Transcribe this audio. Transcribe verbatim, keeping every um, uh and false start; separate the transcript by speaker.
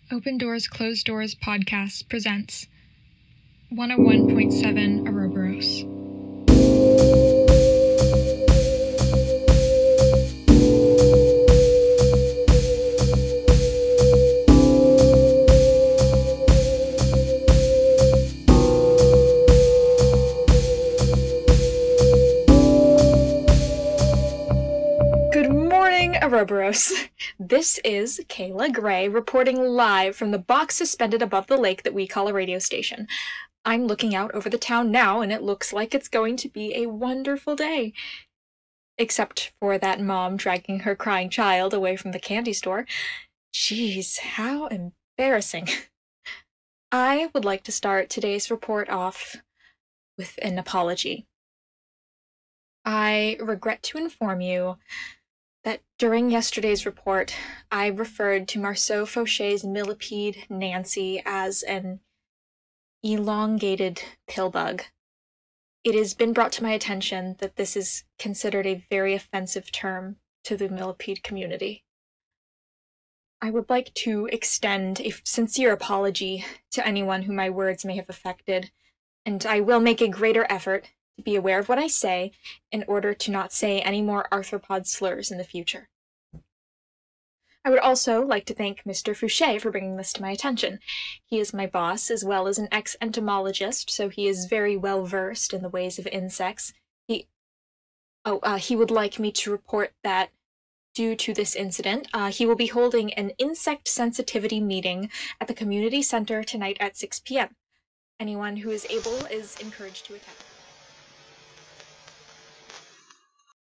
Speaker 1: Open Doors, Closed Doors podcast presents one oh one point seven Ouroboros.
Speaker 2: Good morning, Ouroboros. This is Kayla Gray reporting live from the box suspended above the lake that we call a radio station. I'm looking out over the town now, and it looks like it's going to be a wonderful day. Except for that mom dragging her crying child away from the candy store. Jeez, how embarrassing. I would like to start today's report off with an apology. I regret to inform you that during yesterday's report, I referred to Marceau Fauché's millipede Nancy as an elongated pillbug. It has been brought to my attention that this is considered a very offensive term to the millipede community. I would like to extend a sincere apology to anyone who my words may have affected, and I will make a greater effort to be aware of what I say in order to not say any more arthropod slurs in the future. I would also like to thank Mister Fauché for bringing this to my attention. He is my boss as well as an ex-entomologist, so he is very well versed in the ways of insects. He, oh, uh, he would like me to report that due to this incident, uh, he will be holding an insect sensitivity meeting at the community center tonight at six p m Anyone who is able is encouraged to attend.